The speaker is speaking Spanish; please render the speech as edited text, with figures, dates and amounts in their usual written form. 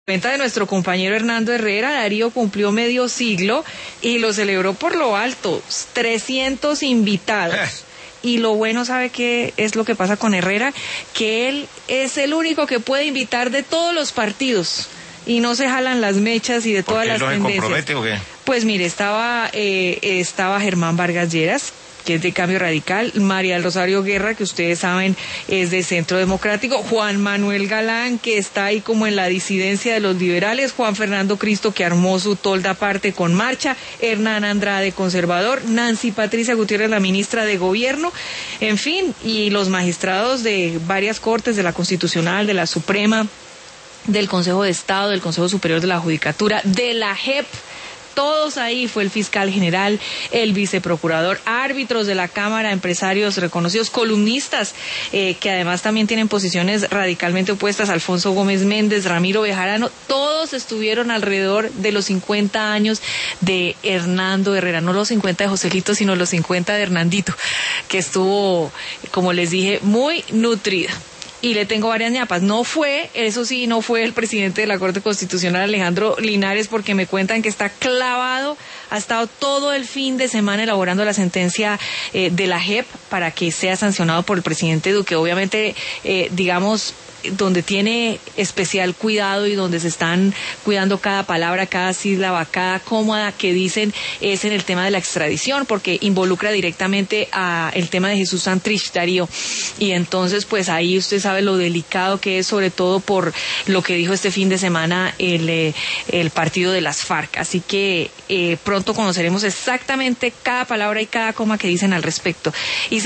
Cuenta de nuestro compañero Hernando Herrera, Darío cumplió medio siglo y lo celebró por lo alto, 300 invitados. Y lo bueno, ¿sabe qué es lo que pasa con Herrera? Que él es el único que puede invitar de todos los partidos y no se jalan las mechas y de todas las tendencias. ¿Por qué no se compromete o qué? Pues mire, estaba Germán Vargas Lleras, que es de Cambio Radical, María del Rosario Guerra, que ustedes saben es de Centro Democrático, Juan Manuel Galán, que está ahí como en la disidencia de los liberales, Juan Fernando Cristo, que armó su tolda aparte con Marcha, Hernán Andrade, conservador, Nancy Patricia Gutiérrez, la ministra de Gobierno, en fin, y los magistrados de varias cortes, de la Constitucional, de la Suprema, del Consejo de Estado, del Consejo Superior de la Judicatura, de la JEP, todos ahí, fue el fiscal general, el viceprocurador, árbitros de la Cámara, empresarios reconocidos, columnistas, que además también tienen posiciones radicalmente opuestas, Alfonso Gómez Méndez, Ramiro Bejarano, todos estuvieron alrededor de los 50 años de Hernando Herrera, no los 50 de Joselito, sino los 50 de Hernandito, que estuvo, como les dije, muy nutrida. Y le tengo varias ñapas. No fue el presidente de la Corte Constitucional, Alejandro Linares, porque me cuentan que está clavado, ha estado todo el fin de semana elaborando la sentencia de la JEP para que sea sancionado por el presidente Duque. Obviamente, digamos, donde tiene especial cuidado y donde se están cuidando cada palabra, cada sílaba, cada cómoda que dicen, es en el tema de la extradición, porque involucra directamente a el tema de Jesús Santrich, Darío. Y entonces, pues ahí usted sabe lo delicado que es, sobre todo por lo que dijo este fin de semana el partido de las FARC. Así que pronto conoceremos exactamente cada palabra y cada coma que dicen al respecto. Y